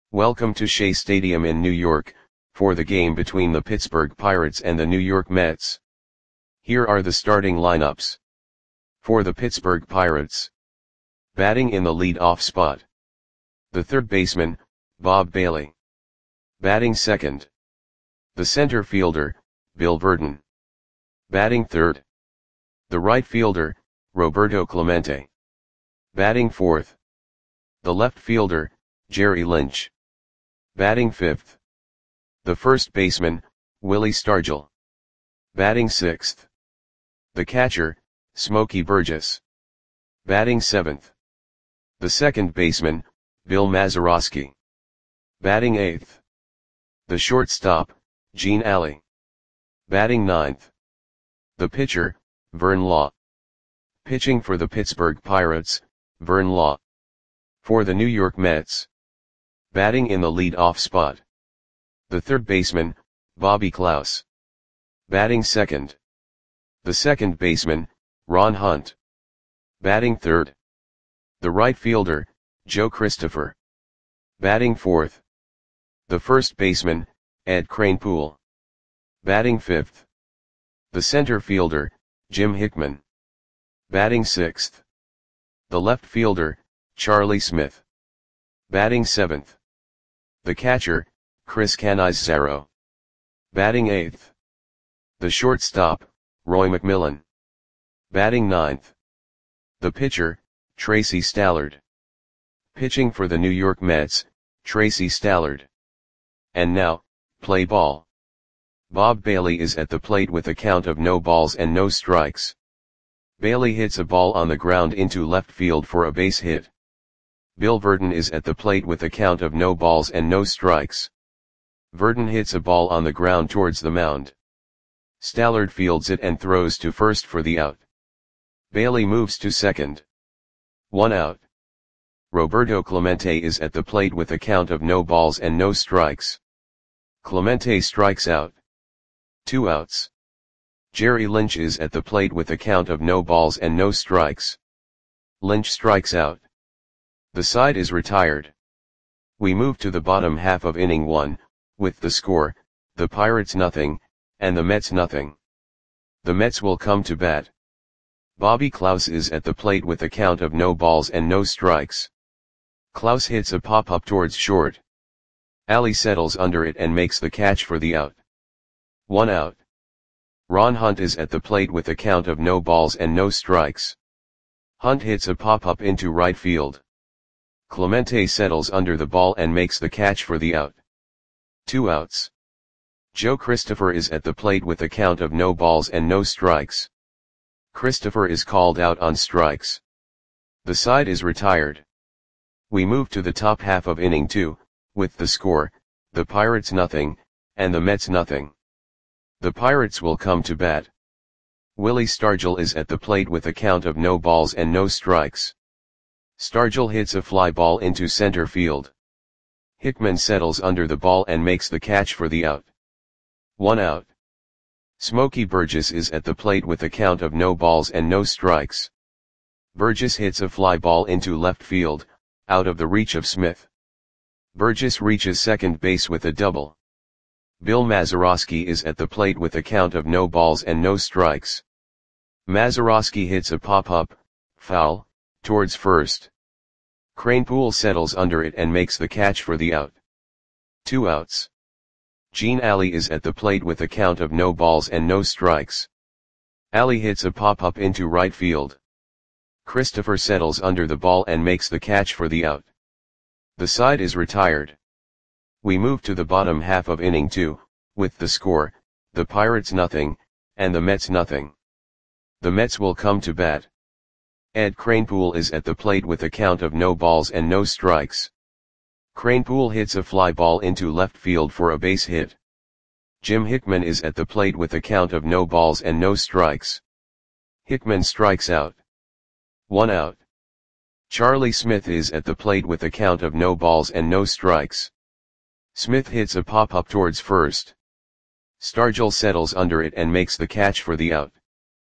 Welcome to Shea Stadium in New York, for the game between the Pittsburgh Pirates and the New York Mets. Here are the starting lineups. For the Pittsburgh Pirates. Batting in the lead-off spot. The third baseman, Bob Bailey. Batting second. The center fielder, Bill Virdon. Batting third. The right fielder, Roberto Clemente. Batting fourth. The left fielder, Jerry Lynch. Batting fifth. The first baseman, Willie Stargell. Batting sixth. The catcher, Smokey Burgess. Batting seventh. The second baseman, Bill Mazeroski. Batting eighth. The shortstop, Gene Alley. Batting ninth. The pitcher, Vern Law. Pitching for the Pittsburgh Pirates, Vern Law. For the New York Mets. Batting in the lead-off spot. The third baseman, Bobby Klaus. Batting second. The second baseman, Ron Hunt. Batting third. The right fielder, Joe Christopher. Batting fourth. The first baseman, Ed Kranepool. Batting fifth. The center fielder, Jim Hickman. Batting sixth. The left fielder, Charlie Smith. Batting seventh. The catcher, Chris Cannizzaro. Batting eighth. The shortstop, Roy McMillan. Batting ninth. The pitcher, Tracy Stallard. Pitching for the New York Mets, Tracy Stallard. And now, play ball. Bob Bailey is at the plate with a count of no balls and no strikes. Bailey hits a ball on the ground into left field for a base hit. Bill Virdon is at the plate with a count of no balls and no strikes. Virdon hits a ball on the ground towards the mound. Stallard fields it and throws to first for the out. Bailey moves to second. 1 out. Roberto Clemente is at the plate with a count of no balls and no strikes. Clemente strikes out. 2 outs. Jerry Lynch is at the plate with a count of no balls and no strikes. Lynch strikes out. The side is retired. We move to the bottom half of inning 1, with the score, the Pirates nothing, and the Mets nothing. The Mets will come to bat. Bobby Klaus is at the plate with a count of no balls and no strikes. Klaus hits a pop-up towards short. Alley settles under it and makes the catch for the out. 1 out. Ron Hunt is at the plate with a count of no balls and no strikes. Hunt hits a pop-up into right field. Clemente settles under the ball and makes the catch for the out. 2 outs. Joe Christopher is at the plate with a count of no balls and no strikes. Christopher is called out on strikes. The side is retired. We move to the top half of inning 2, with the score, the Pirates nothing, and the Mets nothing. The Pirates will come to bat. Willie Stargell is at the plate with a count of no balls and no strikes. Stargell hits a fly ball into center field. Hickman settles under the ball and makes the catch for the out. 1 out. Smokey Burgess is at the plate with a count of no balls and no strikes. Burgess hits a fly ball into left field, out of the reach of Smith. Burgess reaches second base with a double. Bill Mazeroski is at the plate with a count of no balls and no strikes. Mazeroski hits a pop-up, foul, towards first. Kranepool settles under it and makes the catch for the out. 2 outs. Gene Alley is at the plate with a count of no balls and no strikes. Alley hits a pop-up into right field. Christopher settles under the ball and makes the catch for the out. The side is retired. We move to the bottom half of inning 2, with the score, the Pirates nothing, and the Mets nothing. The Mets will come to bat. Ed Kranepool is at the plate with a count of no balls and no strikes. Kranepool hits a fly ball into left field for a base hit. Jim Hickman is at the plate with a count of no balls and no strikes. Hickman strikes out. 1 out. Charlie Smith is at the plate with a count of no balls and no strikes. Smith hits a pop-up towards first. Stargell settles under it and makes the catch for the out.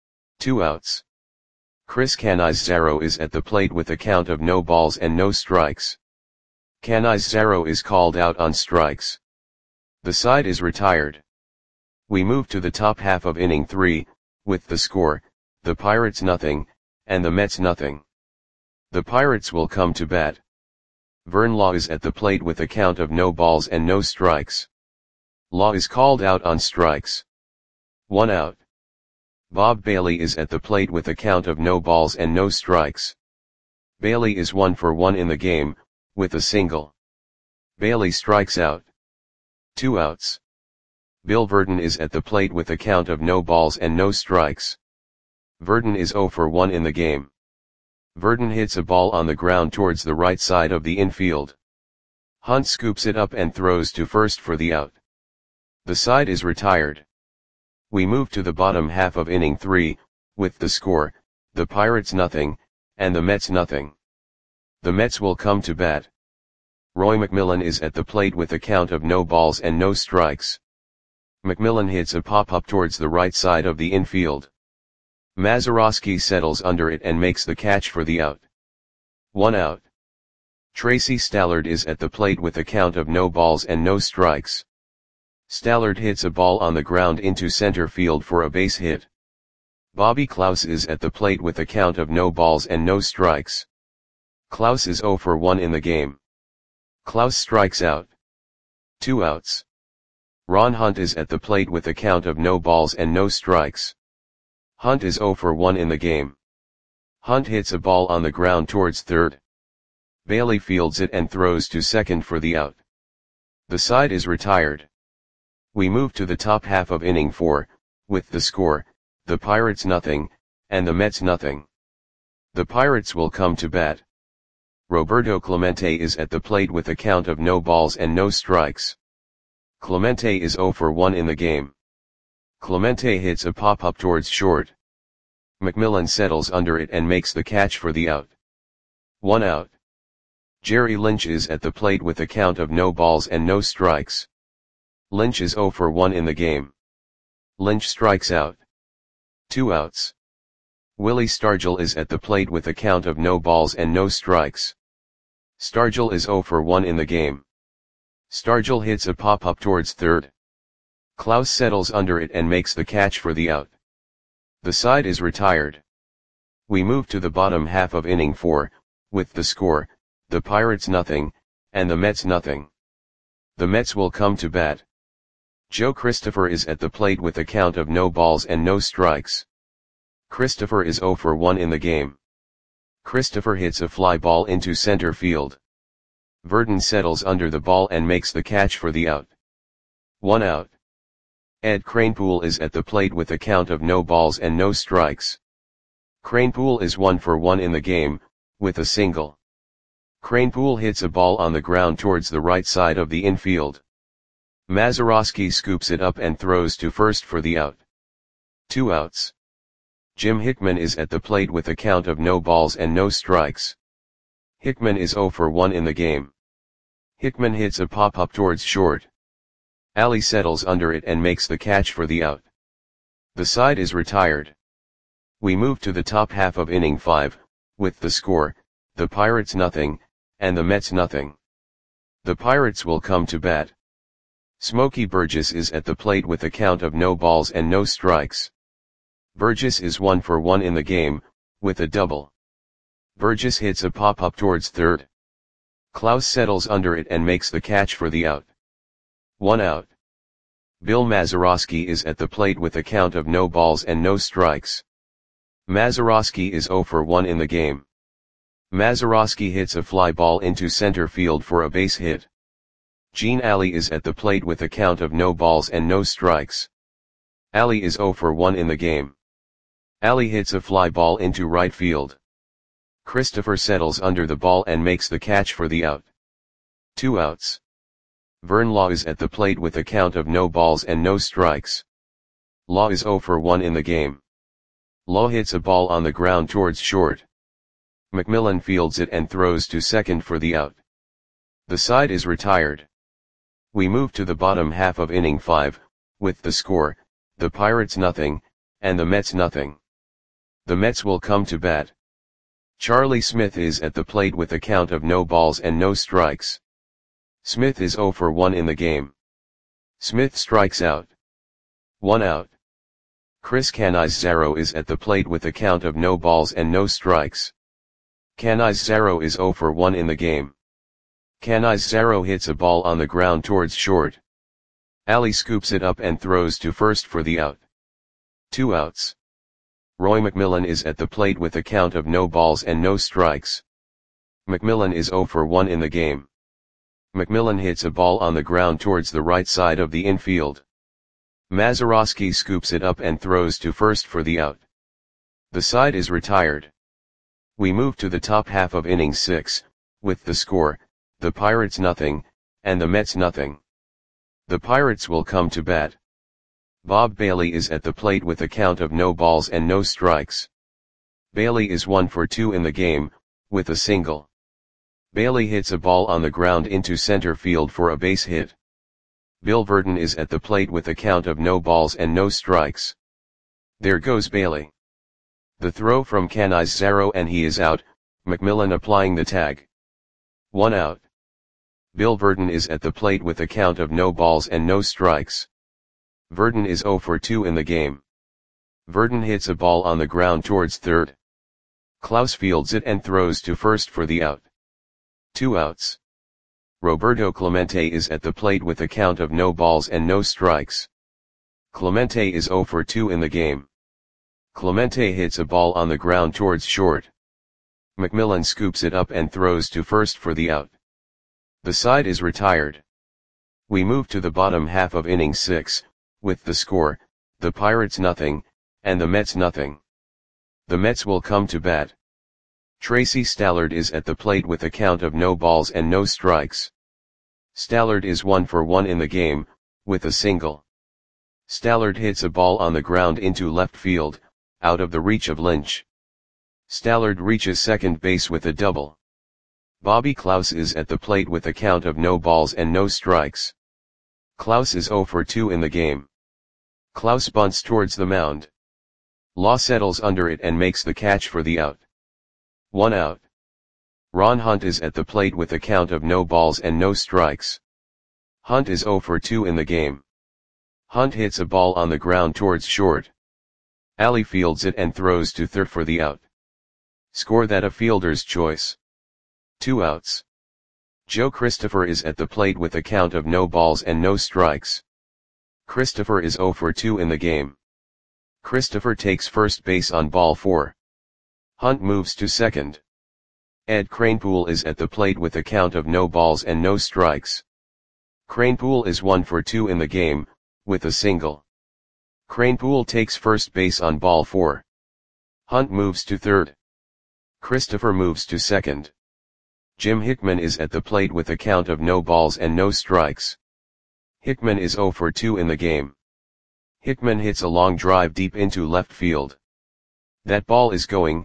2 outs. Chris Cannizzaro is at the plate with a count of no balls and no strikes. Canizares is called out on strikes. The side is retired. We move to the top half of inning 3, with the score, the Pirates nothing, and the Mets nothing. The Pirates will come to bat. Vern Law is at the plate with a count of no balls and no strikes. Law is called out on strikes. 1 out. Bob Bailey is at the plate with a count of no balls and no strikes. Bailey is 1 for 1 in the game, with a single. Bailey strikes out. 2 outs. Bill Virdon is at the plate with a count of no balls and no strikes. Virdon is 0 for 1 in the game. Virdon hits a ball on the ground towards the right side of the infield. Hunt scoops it up and throws to first for the out. The side is retired. We move to the bottom half of inning 3, with the score, the Pirates nothing, and the Mets nothing. The Mets will come to bat. Roy McMillan is at the plate with a count of no balls and no strikes. McMillan hits a pop-up towards the right side of the infield. Mazeroski settles under it and makes the catch for the out. 1 out. Tracy Stallard is at the plate with a count of no balls and no strikes. Stallard hits a ball on the ground into center field for a base hit. Bobby Klaus is at the plate with a count of no balls and no strikes. Klaus is 0 for 1 in the game. Klaus strikes out. 2 outs. Ron Hunt is at the plate with a count of no balls and no strikes. Hunt is 0 for 1 in the game. Hunt hits a ball on the ground towards third. Bailey fields it and throws to second for the out. The side is retired. We move to the top half of inning 4, with the score, the Pirates nothing, and the Mets nothing. The Pirates will come to bat. Roberto Clemente is at the plate with a count of no balls and no strikes. Clemente is 0 for 1 in the game. Clemente hits a pop-up towards short. McMillan settles under it and makes the catch for the out. 1 out. Jerry Lynch is at the plate with a count of no balls and no strikes. Lynch is 0 for 1 in the game. Lynch strikes out. 2 outs. Willie Stargell is at the plate with a count of no balls and no strikes. Stargell is 0 for 1 in the game. Stargell hits a pop-up towards third. Klaus settles under it and makes the catch for the out. The side is retired. We move to the bottom half of inning 4, with the score, the Pirates nothing, and the Mets nothing. The Mets will come to bat. Joe Christopher is at the plate with a count of no balls and no strikes. Christopher is 0 for 1 in the game. Christopher hits a fly ball into center field. Virdon settles under the ball and makes the catch for the out. 1 out. Ed Kranepool is at the plate with a count of no balls and no strikes. Kranepool is 1 for 1 in the game, with a single. Kranepool hits a ball on the ground towards the right side of the infield. Mazeroski scoops it up and throws to first for the out. 2 outs. Jim Hickman is at the plate with a count of no balls and no strikes. Hickman is 0 for 1 in the game. Hickman hits a pop-up towards short. Ali settles under it and makes the catch for the out. The side is retired. We move to the top half of inning 5, with the score, the Pirates nothing, and the Mets nothing. The Pirates will come to bat. Smokey Burgess is at the plate with a count of no balls and no strikes. Burgess is 1 for 1 in the game, with a double. Burgess hits a pop-up towards third. Klaus settles under it and makes the catch for the out. 1 out. Bill Mazeroski is at the plate with a count of no balls and no strikes. Mazeroski is 0 for 1 in the game. Mazeroski hits a fly ball into center field for a base hit. Gene Ali is at the plate with a count of no balls and no strikes. Ali is 0 for 1 in the game. Ali hits a fly ball into right field. Christopher settles under the ball and makes the catch for the out. 2 outs. Vern Law is at the plate with a count of no balls and no strikes. Law is 0 for 1 in the game. Law hits a ball on the ground towards short. McMillan fields it and throws to second for the out. The side is retired. We move to the bottom half of inning 5, with the score, the Pirates nothing, and the Mets nothing. The Mets will come to bat. Charlie Smith is at the plate with a count of no balls and no strikes. Smith is 0 for 1 in the game. Smith strikes out. 1 out. Chris Canizaro is at the plate with a count of no balls and no strikes. Canizaro is 0 for 1 in the game. Canizaro hits a ball on the ground towards short. Ali scoops it up and throws to first for the out. 2 outs. Roy McMillan is at the plate with a count of no balls and no strikes. McMillan is 0 for 1 in the game. McMillan hits a ball on the ground towards the right side of the infield. Mazeroski scoops it up and throws to first for the out. The side is retired. We move to the top half of inning 6, with the score, the Pirates nothing, and the Mets nothing. The Pirates will come to bat. Bob Bailey is at the plate with a count of no balls and no strikes. Bailey is 1 for 2 in the game, with a single. Bailey hits a ball on the ground into center field for a base hit. Bill Verdon is at the plate with a count of no balls and no strikes. There goes Bailey. The throw from Canizaro and he is out, McMillan applying the tag. 1 out. Bill Verdon is at the plate with a count of no balls and no strikes. Verdon is 0 for 2 in the game. Verdon hits a ball on the ground towards third. Klaus fields it and throws to first for the out. 2 outs. Roberto Clemente is at the plate with a count of no balls and no strikes. Clemente is 0 for 2 in the game. Clemente hits a ball on the ground towards short. McMillan scoops it up and throws to first for the out. The side is retired. We move to the bottom half of inning 6, with the score, the Pirates nothing, and the Mets nothing. The Mets will come to bat. Tracy Stallard is at the plate with a count of no balls and no strikes. Stallard is 1 for 1 in the game, with a single. Stallard hits a ball on the ground into left field, out of the reach of Lynch. Stallard reaches second base with a double. Bobby Klaus is at the plate with a count of no balls and no strikes. Klaus is 0 for 2 in the game. Klaus bunts towards the mound. Law settles under it and makes the catch for the out. 1 out. Ron Hunt is at the plate with a count of no balls and no strikes. Hunt is 0 for 2 in the game. Hunt hits a ball on the ground towards short. Ali fields it and throws to third for the out. Score that a fielder's choice. 2 outs. Joe Christopher is at the plate with a count of no balls and no strikes. Christopher is 0 for 2 in the game. Christopher takes first base on ball 4. Hunt moves to second. Ed Kranepool is at the plate with a count of no balls and no strikes. Kranepool is 1 for 2 in the game, with a single. Kranepool takes first base on ball 4. Hunt moves to third. Christopher moves to second. Jim Hickman is at the plate with a count of no balls and no strikes. Hickman is 0 for 2 in the game. Hickman hits a long drive deep into left field. That ball is gone.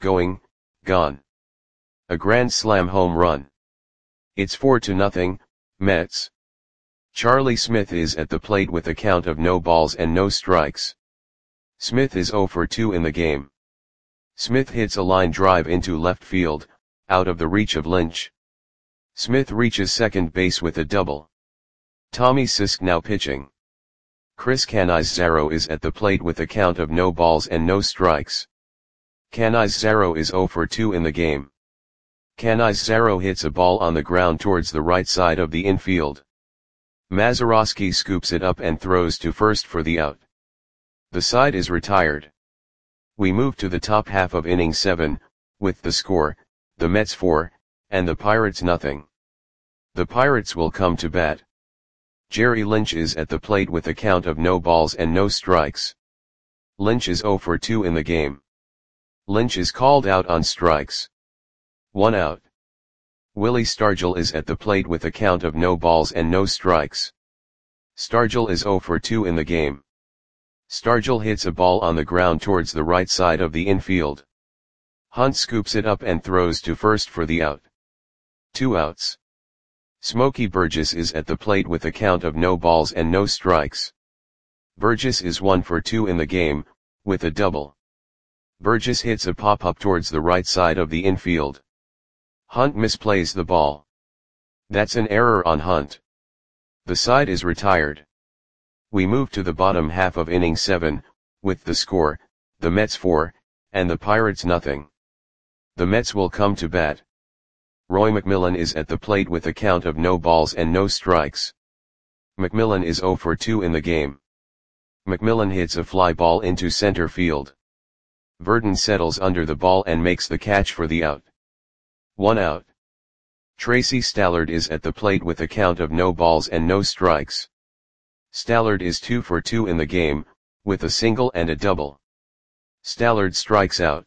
A grand slam home run. It's 4-0, Mets. Charlie Smith is at the plate with a count of no balls and no strikes. Smith is 0 for 2 in the game. Smith hits a line drive into left field, out of the reach of Lynch. Smith reaches second base with a double. Tommy Sisk now pitching. Chris Canizaro is at the plate with a count of no balls and no strikes. Canizaro is 0 for 2 in the game. Canizaro hits a ball on the ground towards the right side of the infield. Mazeroski scoops it up and throws to first for the out. The side is retired. We move to the top half of inning 7, with the score, the Mets 4, and the Pirates nothing. The Pirates will come to bat. Jerry Lynch is at the plate with a count of no balls and no strikes. Lynch is 0 for 2 in the game. Lynch is called out on strikes. 1 out. Willie Stargell is at the plate with a count of no balls and no strikes. Stargell is 0 for 2 in the game. Stargell hits a ball on the ground towards the right side of the infield. Hunt scoops it up and throws to first for the out. 2 outs. Smokey Burgess is at the plate with a count of no balls and no strikes. Burgess is 1 for 2 in the game, with a double. Burgess hits a pop-up towards the right side of the infield. Hunt misplays the ball. That's an error on Hunt. The side is retired. We move to the bottom half of inning 7, with the score, the Mets 4, and the Pirates nothing. The Mets will come to bat. Roy McMillan is at the plate with a count of no balls and no strikes. McMillan is 0 for 2 in the game. McMillan hits a fly ball into center field. Verdon settles under the ball and makes the catch for the out. 1 out. Tracy Stallard is at the plate with a count of no balls and no strikes. Stallard is 2 for 2 in the game, with a single and a double. Stallard strikes out.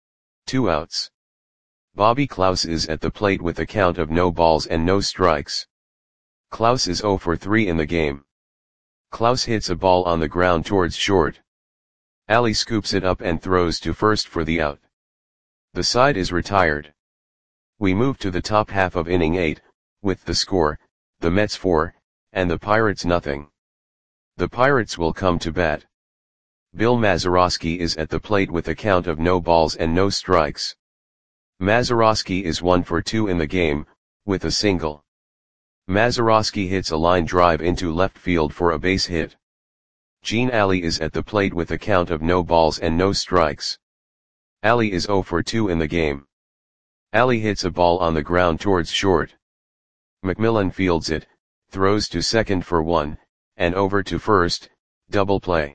2 outs. Bobby Klaus is at the plate with a count of no balls and no strikes. Klaus is 0 for 3 in the game. Klaus hits a ball on the ground towards short. Ali scoops it up and throws to first for the out. The side is retired. We move to the top half of inning 8, with the score, the Mets 4, and the Pirates nothing. The Pirates will come to bat. Bill Mazeroski is at the plate with a count of no balls and no strikes. Mazeroski is 1 for 2 in the game, with a single. Mazeroski hits a line drive into left field for a base hit. Gene Ali is at the plate with a count of no balls and no strikes. Ali is 0 for 2 in the game. Ali hits a ball on the ground towards short. McMillan fields it, throws to second for 1, and over to first, double play.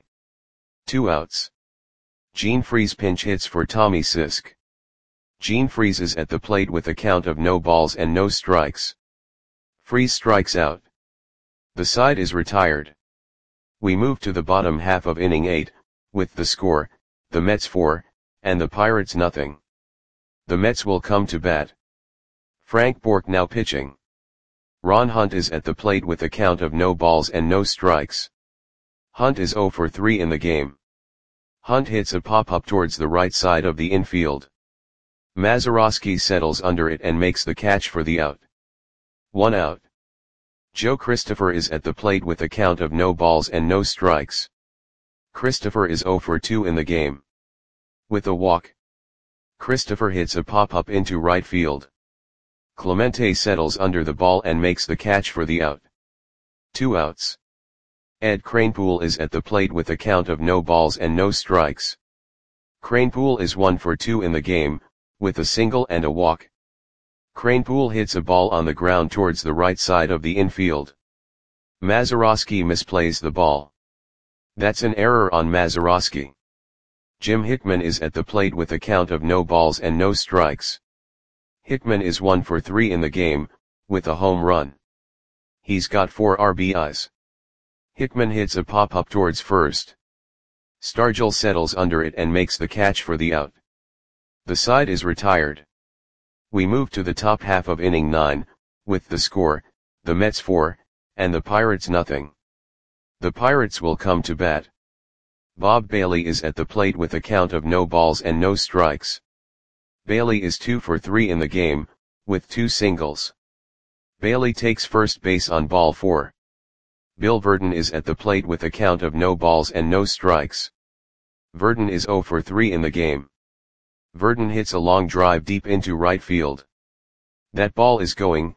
2 outs. Gene Freese pinch hits for Tommy Sisk. Gene Freese is at the plate with a count of no balls and no strikes. Freese strikes out. The side is retired. We move to the bottom half of inning 8, with the score, the Mets 4, and the Pirates nothing. The Mets will come to bat. Frank Bourque now pitching. Ron Hunt is at the plate with a count of no balls and no strikes. Hunt is 0 for 3 in the game. Hunt hits a pop-up towards the right side of the infield. Mazeroski settles under it and makes the catch for the out. 1 out. Joe Christopher is at the plate with a count of no balls and no strikes. Christopher is 0 for 2 in the game. With a walk, Christopher hits a pop-up into right field. Clemente settles under the ball and makes the catch for the out. 2 outs. Ed Kranepool is at the plate with a count of no balls and no strikes. Kranepool is 1 for 2 in the game, with a single and a walk. Kranepool hits a ball on the ground towards the right side of the infield. Mazeroski misplays the ball. That's an error on Mazeroski. Jim Hickman is at the plate with a count of no balls and no strikes. Hickman is 1 for 3 in the game, with a home run. He's got 4 RBIs. Hickman hits a pop-up towards first. Stargell settles under it and makes the catch for the out. The side is retired. We move to the top half of inning 9, with the score, the Mets 4, and the Pirates nothing. The Pirates will come to bat. Bob Bailey is at the plate with a count of no balls and no strikes. Bailey is 2 for 3 in the game, with 2 singles. Bailey takes first base on ball 4. Bill Verdon is at the plate with a count of no balls and no strikes. Verdon is 0 for 3 in the game. Verdon hits a long drive deep into right field. That ball is gone.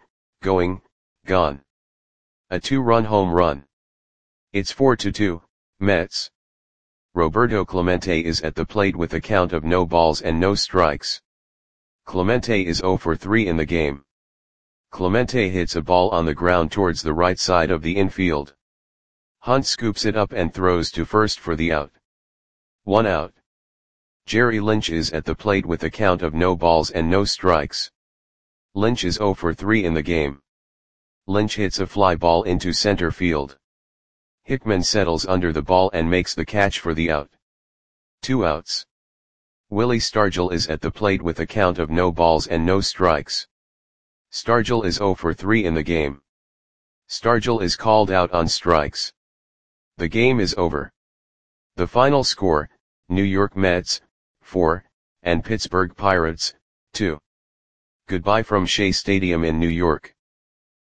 A 2-run home run. It's 4-2, Mets. Roberto Clemente is at the plate with a count of no balls and no strikes. Clemente is 0 for 3 in the game. Clemente hits a ball on the ground towards the right side of the infield. Hunt scoops it up and throws to first for the out. 1 out. Jerry Lynch is at the plate with a count of no balls and no strikes. Lynch is 0 for 3 in the game. Lynch hits a fly ball into center field. Hickman settles under the ball and makes the catch for the out. 2 outs. Willie Stargell is at the plate with a count of no balls and no strikes. Stargell is 0 for 3 in the game. Stargell is called out on strikes. The game is over. The final score, New York Mets, 4, and Pittsburgh Pirates, 2. Goodbye from Shea Stadium in New York.